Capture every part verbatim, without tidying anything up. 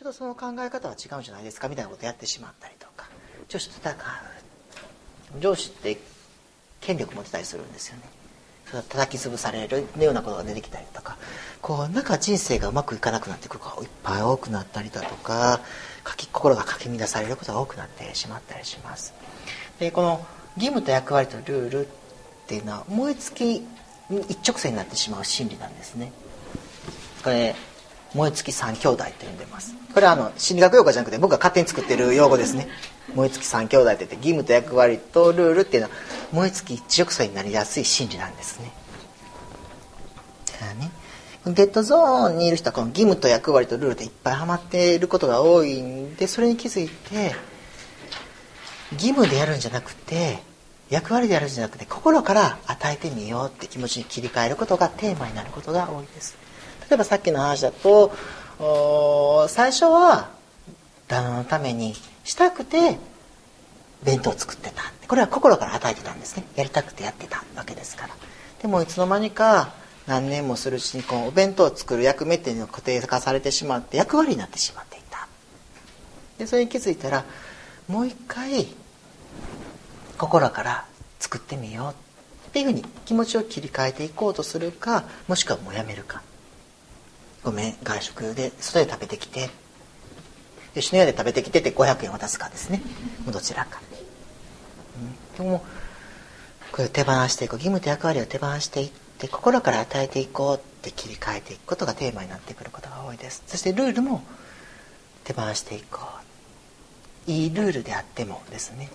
ょっとその考え方は違うんじゃないですかみたいなことをやってしまったりとか、上司と戦う。上司って権力持ってたりするんですよね。それ叩き潰されるようなことが出てきたりとか、こうなんか人生がうまくいかなくなってくることがいっぱい多くなったりだとか、心がかき乱されることが多くなってしまったりします。でこの義務と役割とルールっていうのは燃え尽き一直線になってしまう心理なんですね。これ燃え尽き三兄弟と呼んでます。これはあの心理学用語じゃなくて僕が勝手に作ってる用語ですね。燃え尽き三兄弟って言って、義務と役割とルールっていうのは燃え尽き一直線になりやすい心理なんですね。だからね、デッドゾーンにいる人はこの義務と役割とルールでいっぱいハマっていることが多いんで、それに気づいて義務でやるんじゃなくて役割でやるんじゃなくて心から与えてみようって気持ちに切り替えることがテーマになることが多いです。例えばさっきの話だと、最初は旦那のためにしたくて弁当を作ってた。これは心から与えてたんですね。やりたくてやってたわけですから。でもいつの間にか何年もするうちにこうお弁当を作る役目っていうのが固定化されてしまって役割になってしまっていた。でそれに気づいたらもう一回心から作ってみようっていうふうに気持ちを切り替えていこうとするか、もしくはもうやめるか。ごめん外食で外で食べてきて、吉野家で食べてきてってごひゃくえん渡すかですね。どちらか、うん、でもこれを手放していこう、義務と役割を手放していって心から与えていこうって切り替えていくことがテーマになってくることが多いです。そしてルールも手放していこう、いいルールであってもですね。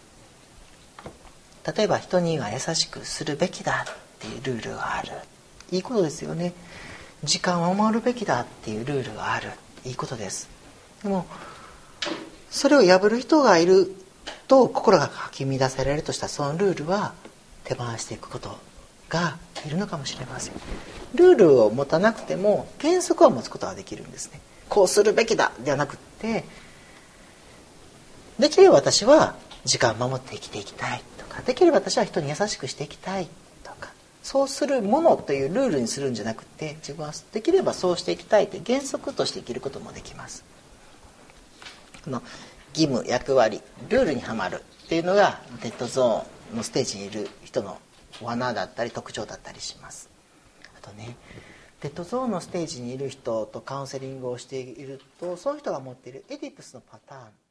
例えば人には優しくするべきだっていうルールがある、いいことですよね。時間を守るべきだっていうルールがある、いいことです。でもそれを破る人がいると心がかき乱されるとしたら、そのルールは手放していくことがいるのかもしれません。ルールを持たなくても原則は持つことができるんですね。こうするべきだではなくって、できれば私は時間を守って生きていきたいとか、できれば私は人に優しくしていきたいとか、そうするものというルールにするんじゃなくて、自分はできればそうしていきたいという原則として生きることもできます。この義務、役割、ルールにはまるっていうのがデッドゾーンのステージにいる人のお花だったり特徴だったりします。あとね、デッドゾーンのステージにいる人とカウンセリングをしていると、その人が持っているエディプスのパターン